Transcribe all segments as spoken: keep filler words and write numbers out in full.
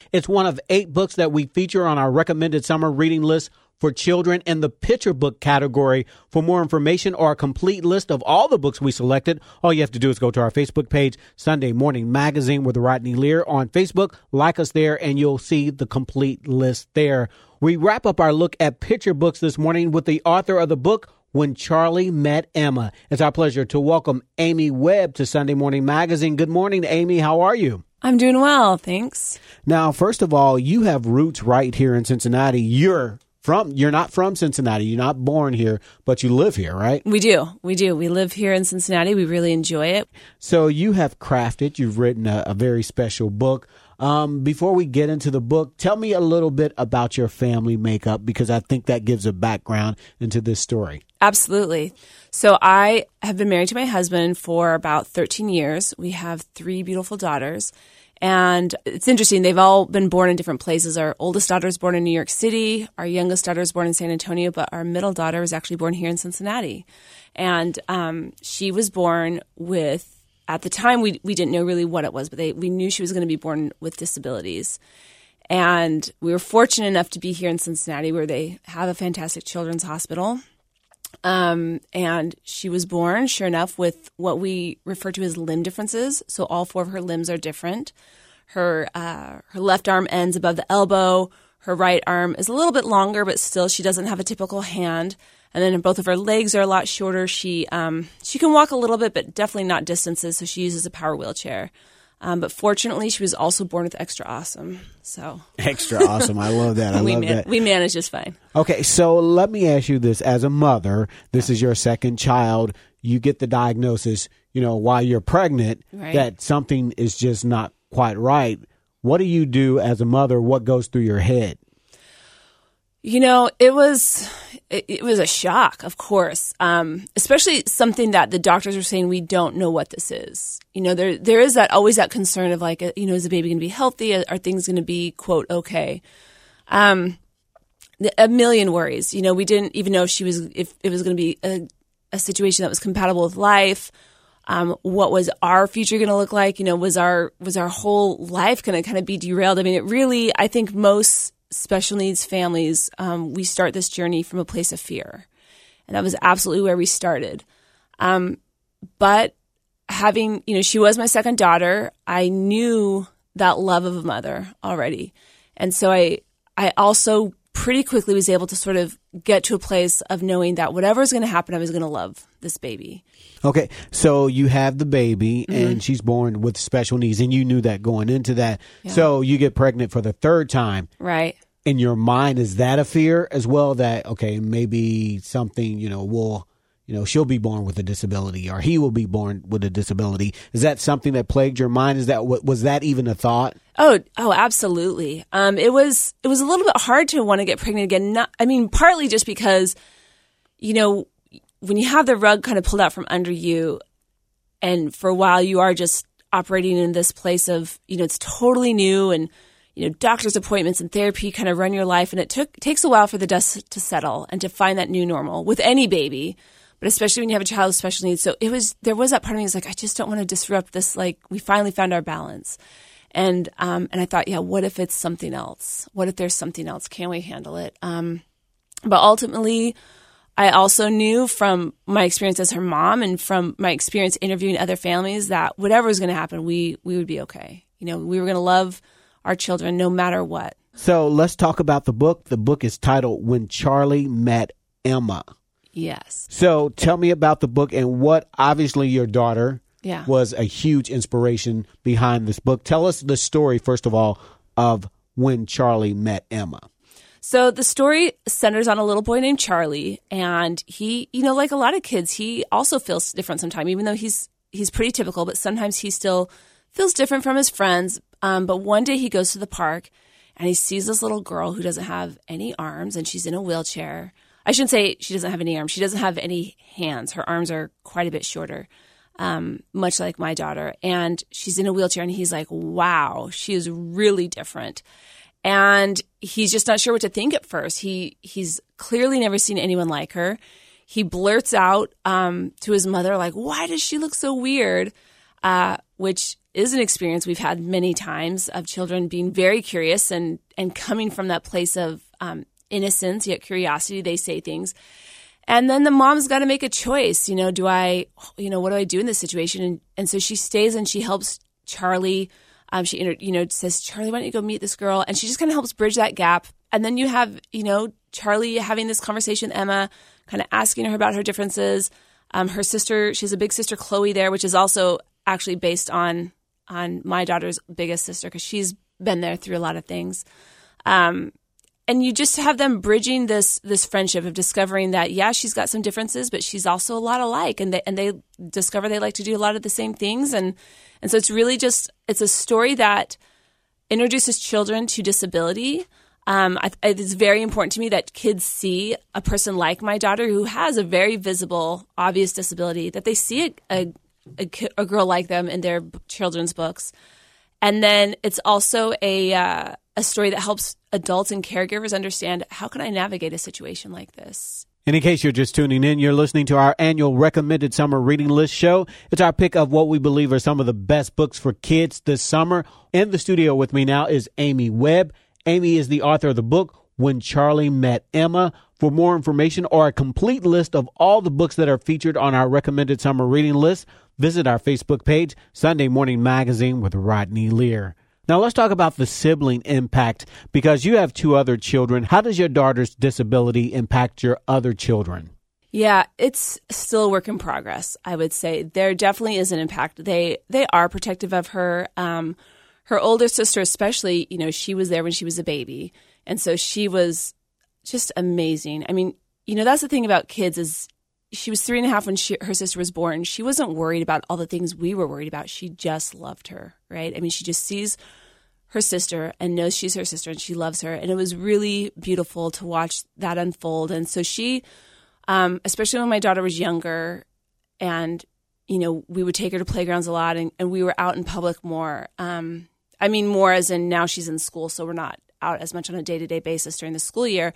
It's one of eight books that we feature on our recommended summer reading list for children in the picture book category. For more information or a complete list of all the books we selected, all you have to do is go to our Facebook page, Sunday Morning Magazine with Rodney Lear on Facebook. Like us there, and you'll see the complete list there. We wrap up our look at picture books this morning with the author of the book, When Charlie Met Emma. It's our pleasure to welcome Amy Webb to Sunday Morning Magazine. Good morning, Amy. How are you? I'm doing well, thanks. Now, first of all, you have roots right here in Cincinnati. You're from, you're not from Cincinnati. You're not born here, but you live here, right? We do. We do. We live here in Cincinnati. We really enjoy it. So you have crafted, you've written a, a very special book. Um, before we get into the book, tell me a little bit about your family makeup, because I think that gives a background into this story. Absolutely. So I have been married to my husband for about thirteen years. We have three beautiful daughters. And it's interesting. They've all been born in different places. Our oldest daughter was born in New York City. Our youngest daughter was born in San Antonio. But our middle daughter was actually born here in Cincinnati. And um, she was born with, at the time, we we didn't know really what it was, but they, we knew she was going to be born with disabilities. And we were fortunate enough to be here in Cincinnati, where they have a fantastic children's hospital. Um, and she was born, sure enough, with what we refer to as limb differences. So all four of her limbs are different. Her uh, her left arm ends above the elbow. Her right arm is a little bit longer, but still she doesn't have a typical hand. And then both of her legs are a lot shorter. She um, she can walk a little bit, but definitely not distances. So she uses a power wheelchair. Um, but fortunately, she was also born with extra awesome. So extra awesome. I love that. I we love man- that. We managed just fine. Okay, so let me ask you this. As a mother, this is your second child. You get the diagnosis, you know, while you're pregnant, right, that something is just not quite right. What do you do as a mother? What goes through your head? You know, it was it, it was a shock, of course, um, especially something that the doctors are saying we don't know what this is. You know, there there is that always that concern of like, you know, is the baby going to be healthy? Are things going to be, quote, okay? Um, a million worries. You know, we didn't even know if she was if it was going to be a, a situation that was compatible with life. Um, what was our future going to look like? You know, was our was our whole life going to kind of be derailed? I mean, it really, I think most special needs families, um, we start this journey from a place of fear. And that was absolutely where we started. Um, but having, you know, she was my second daughter. I knew that love of a mother already. And so I, I also pretty quickly was able to sort of get to a place of knowing that whatever is going to happen, I was going to love this baby. Okay, so you have the baby, Mm-hmm. and she's born with special needs, and you knew that going into that. Yeah. So you get pregnant for the third time. Right. In your mind, is that a fear as well, that, okay, maybe something, you know, will, you know, she'll be born with a disability, or he will be born with a disability? Is that something that plagued your mind? Is that, was that even a thought? Oh, oh, absolutely. Um, it was, it was a little bit hard to want to get pregnant again. Not, I mean, partly just because, you know, when you have the rug kind of pulled out from under you, and for a while you are just operating in this place of, you know, it's totally new, and, you know, doctor's appointments and therapy kind of run your life. And it took takes a while for the dust to settle and to find that new normal with any baby, but especially when you have a child with special needs. So it was, there was that part of me was like, I just don't want to disrupt this. Like, we finally found our balance. And, um, and I thought, yeah, what if it's something else? What if there's something else? Can we handle it? Um, but ultimately, I also knew from my experience as her mom and from my experience interviewing other families that whatever was going to happen, we, we would be okay. You know, we were going to love our children no matter what. So let's talk about the book. The book is titled When Charlie Met Emma. Yes. So tell me about the book, and what, obviously your daughter yeah. was a huge inspiration behind this book. Tell us the story, first of all, of When Charlie Met Emma. So the story centers on a little boy named Charlie, and he, you know, like a lot of kids, he also feels different sometimes, even though he's he's pretty typical, but sometimes he still feels different from his friends. Um, but one day he goes to the park, and he sees this little girl who doesn't have any arms, and she's in a wheelchair. I shouldn't say she doesn't have any arms. She doesn't have any hands. Her arms are quite a bit shorter, um, much like my daughter. And she's in a wheelchair, and he's like, wow, she is really different. And he's just not sure what to think at first. He he's clearly never seen anyone like her. He blurts out um, to his mother, like, why does she look so weird? Uh, which is an experience we've had many times of children being very curious and, and coming from that place of um, innocence, yet curiosity. They say things. And then the mom's got to make a choice. You know, do I, you know, what do I do in this situation? And, and so she stays and she helps Charlie. Um, she, you know, says, Charlie, why don't you go meet this girl? And she just kind of helps bridge that gap. And then you have, you know, Charlie having this conversation with Emma, kind of asking her about her differences. Um, her sister, she has a big sister, Chloe, there, which is also actually based on on my daughter's biggest sister because she's been there through a lot of things. Um, and you just have them bridging this this friendship of discovering that, yeah, she's got some differences, but she's also a lot alike. And they, and they discover they like to do a lot of the same things. And, and so it's really just, it's a story that introduces children to disability. Um, I, it's very important to me that kids see a person like my daughter who has a very visible, obvious disability, that they see a, a A, a girl like them in their children's books. And then it's also a uh, a story that helps adults and caregivers understand, how can I navigate a situation like this? And in case you're just tuning in, you're listening to our annual Recommended Summer Reading List show. It's our pick of what we believe are some of the best books for kids this summer. In the studio with me now is Amy Webb. Amy is the author of the book, When Charlie Met Emma. For more information or a complete list of all the books that are featured on our Recommended Summer Reading List, visit our Facebook page, Sunday Morning Magazine with Rodney Lear. Now let's talk about the sibling impact, because you have two other children. How does your daughter's disability impact your other children? Yeah, it's still a work in progress, I would say. There definitely is an impact. They they are protective of her. Um, her older sister especially, you know, she was there when she was a baby. And so she was just amazing. I mean, you know, that's the thing about kids is she was three and a half when she, her sister was born. She wasn't worried about all the things we were worried about. She just loved her, right? I mean, she just sees her sister and knows she's her sister and she loves her. And it was really beautiful to watch that unfold. And so she, um, especially when my daughter was younger and, you know, we would take her to playgrounds a lot and, and we were out in public more. Um, I mean, more as in now she's in school, so we're not out as much on a day-to-day basis during the school year.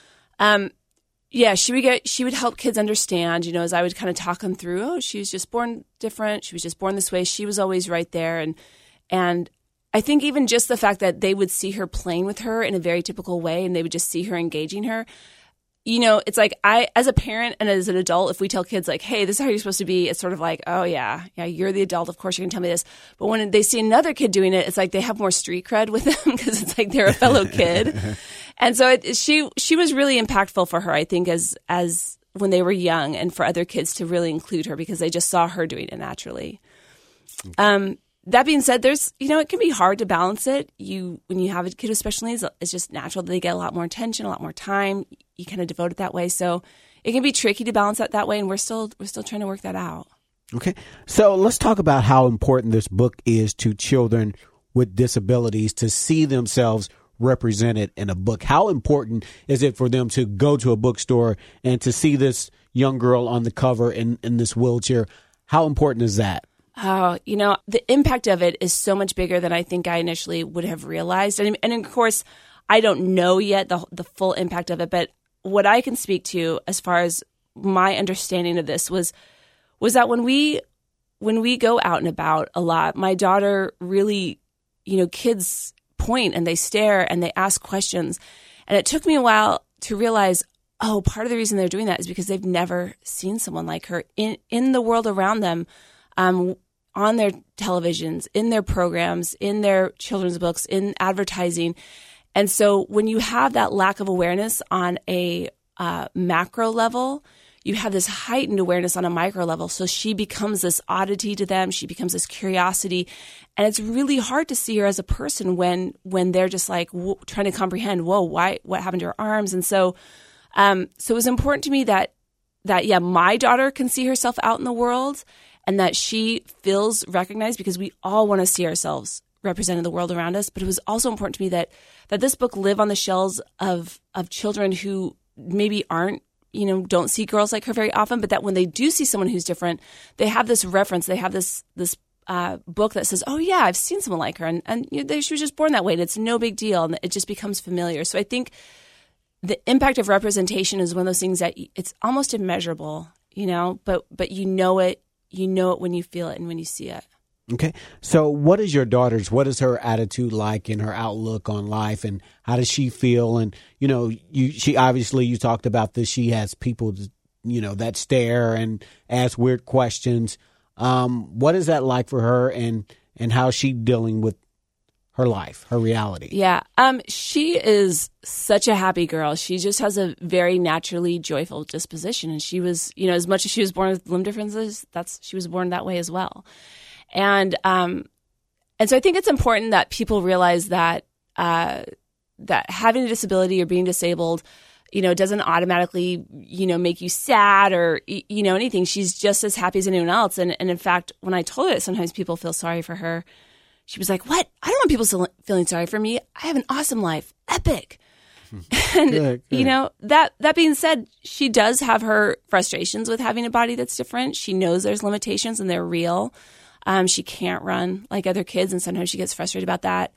Um, yeah, she would get, she would help kids understand, you know, as I would kind of talk them through, oh, she was just born different. She was just born this way. She was always right there. And, and I think even just the fact that they would see her playing with her in a very typical way and they would just see her engaging her, you know, it's like I, as a parent and as an adult, if we tell kids like, hey, this is how you're supposed to be, it's sort of like, oh yeah, yeah, you're the adult. Of course you can tell me this. But when they see another kid doing it, it's like they have more street cred with them because it's like they're a fellow kid. And so it, she, she was really impactful for her, I think, as, as when they were young and for other kids to really include her because they just saw her doing it naturally. Okay. Um, That being said, there's, you know, it can be hard to balance it. You, when you have a kid with special needs, it's just natural that they get a lot more attention, a lot more time. You kind of devote it that way. So it can be tricky to balance that that way. And we're still, we're still trying to work that out. Okay. So let's talk about how important this book is to children with disabilities to see themselves represented in a book. How important is it for them to go to a bookstore and to see this young girl on the cover in, in this wheelchair? How important is that? Oh, you know, the impact of it is so much bigger than I think I initially would have realized. And, and of course, I don't know yet the the full impact of it. But what I can speak to as far as my understanding of this was was that when we when we go out and about a lot, my daughter really, you know, kids point and they stare and they ask questions. And it took me a while to realize, oh, part of the reason they're doing that is because they've never seen someone like her in, in the world around them. Um, on their televisions, in their programs, in their children's books, in advertising. And so when you have that lack of awareness on a uh, macro level, you have this heightened awareness on a micro level. So she becomes this oddity to them. She becomes this curiosity. And it's really hard to see her as a person when when they're just like w- trying to comprehend, whoa, why, what happened to her arms? And so um, so it was important to me that, that, yeah, my daughter can see herself out in the world and that she feels recognized because we all want to see ourselves represented in the world around us. But it was also important to me that that this book live on the shelves of of children who maybe aren't, you know, don't see girls like her very often, but that when they do see someone who's different, they have this reference, they have this this uh, book that says, oh yeah, I've seen someone like her, and, and you know, they, she was just born that way, and it's no big deal, and it just becomes familiar. So I think the impact of representation is one of those things that it's almost immeasurable, you know, but but you know it. You know it when you feel it and when you see it. Okay. So what is your daughter's, what is her attitude like and her outlook on life, and how does she feel? And, you know, you, she obviously, you talked about this, she has people, you know, that stare and ask weird questions. Um, what is that like for her, and, and how is she dealing with her life, her reality? Yeah. Um, she is such a happy girl. She just has a very naturally joyful disposition. And she was, you know, as much as she was born with limb differences, that's, she was born that way as well. And um, and so I think it's important that people realize that uh, that having a disability or being disabled, you know, doesn't automatically, you know, make you sad or, you know, anything. She's just as happy as anyone else. And, and in fact, when I told her that sometimes people feel sorry for her, she was like, what? I don't want people still feeling sorry for me. I have an awesome life. Epic. And, good, good. you know, that, that being said, she does have her frustrations with having a body that's different. She knows there's limitations and they're real. Um, she can't run like other kids, and sometimes she gets frustrated about that.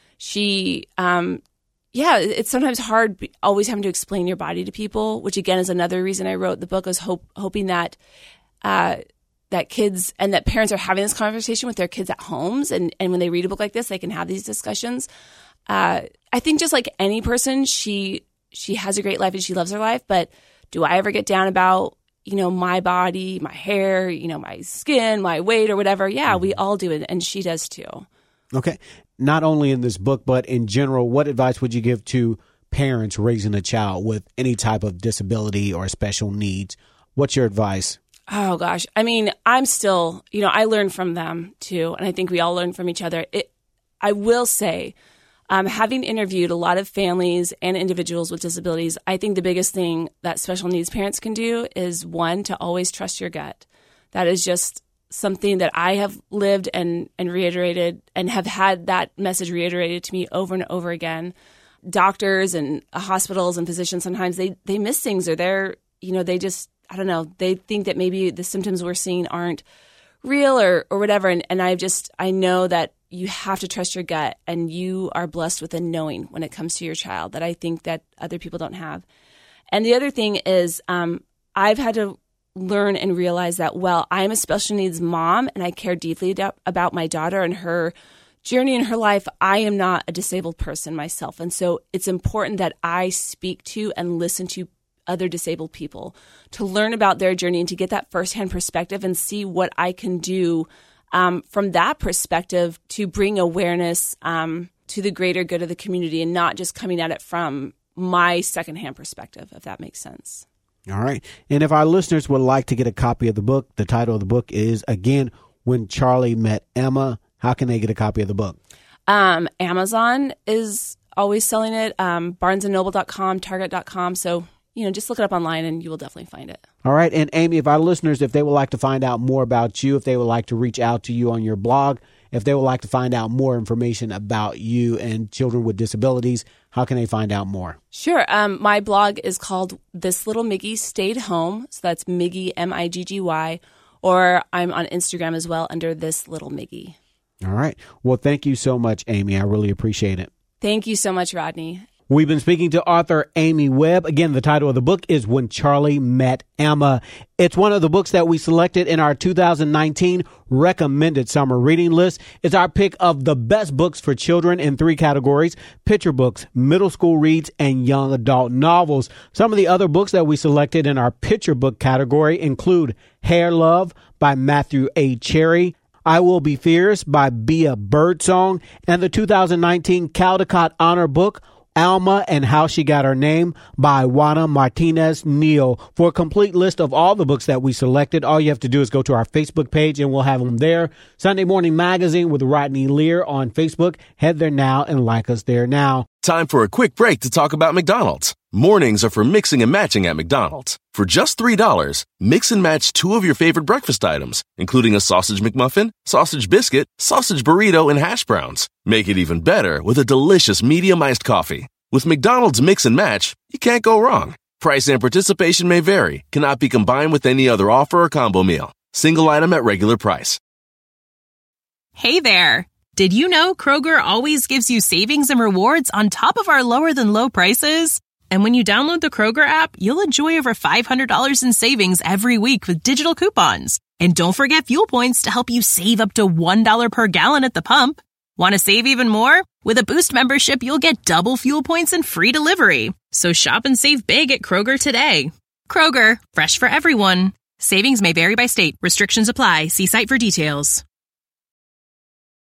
She, um, yeah, it's sometimes hard always having to explain your body to people, which again is another reason I wrote the book, was hope, hoping that uh, that kids and that parents are having this conversation with their kids at homes, and, and when they read a book like this, they can have these discussions. Uh, I think just like any person, she she has a great life and she loves her life, but do I ever get down about, you know, my body, my hair, you know, my skin, my weight or whatever? Yeah, we all do it. And she does too. Okay. Not only in this book, but in general, what advice would you give to parents raising a child with any type of disability or special needs? What's your advice? Oh, gosh. I mean, I'm still, you know, I learn from them too. And I think we all learn from each other. It, I will say, Um, having interviewed a lot of families and individuals with disabilities, I think the biggest thing that special needs parents can do is, one, to always trust your gut. That is just something that I have lived and, and reiterated, and have had that message reiterated to me over and over again. Doctors and hospitals and physicians, sometimes they, they miss things, or they're, you know, they just, I don't know, they think that maybe the symptoms we're seeing aren't real or, or whatever. And, and I just, I know that you have to trust your gut, and you are blessed with a knowing when it comes to your child that I think that other people don't have. And the other thing is, um, I've had to learn and realize that, well, I'm a special needs mom and I care deeply do- about my daughter and her journey in her life. I am not a disabled person myself. And so it's important that I speak to and listen to other disabled people to learn about their journey and to get that firsthand perspective and see what I can do Um, from that perspective to bring awareness um, to the greater good of the community, and not just coming at it from my secondhand perspective, if that makes sense. All right. And if our listeners would like to get a copy of the book, the title of the book is, again, When Charlie Met Emma. How can they get a copy of the book? Um, Amazon is always selling it, um, barnes and noble dot com, target dot com. So, you know, just look it up online and you will definitely find it. All right. And Amy, if our listeners, if they would like to find out more about you, if they would like to reach out to you on your blog, if they would like to find out more information about you and children with disabilities, how can they find out more? Sure. Um, my blog is called This Little Miggy Stayed Home. So that's Miggy, M I G G Y. Or I'm on Instagram as well under This Little Miggy. All right. Well, thank you so much, Amy. I really appreciate it. Thank you so much, Rodney. We've been speaking to author Amy Webb. Again, the title of the book is When Charlie Met Emma. It's one of the books that we selected in our two thousand nineteen recommended summer reading list. It's our pick of the best books for children in three categories: picture books, middle school reads, and young adult novels. Some of the other books that we selected in our picture book category include Hair Love by Matthew A. Cherry, I Will Be Fierce by Bea Birdsong, and the two thousand nineteen Caldecott Honor Book, Alma and How She Got Her Name by Juana Martinez Neal. For a complete list of all the books that we selected, all you have to do is go to our Facebook page and we'll have them there. Sunday Morning Magazine with Rodney Lear on Facebook. Head there now and like us there now. Time for a quick break to talk about McDonald's. Mornings are for mixing and matching at McDonald's. For just three dollars, mix and match two of your favorite breakfast items, including a sausage McMuffin, sausage biscuit, sausage burrito, and hash browns. Make it even better with a delicious medium iced coffee. With McDonald's Mix and Match, you can't go wrong. Price and participation may vary, cannot be combined with any other offer or combo meal. Single item at regular price. Hey there! Did you know Kroger always gives you savings and rewards on top of our lower than low prices? And when you download the Kroger app, you'll enjoy over five hundred dollars in savings every week with digital coupons. And don't forget fuel points to help you save up to one dollar per gallon at the pump. Want to save even more? With a Boost membership, you'll get double fuel points and free delivery. So shop and save big at Kroger today. Kroger, fresh for everyone. Savings may vary by state. Restrictions apply. See site for details.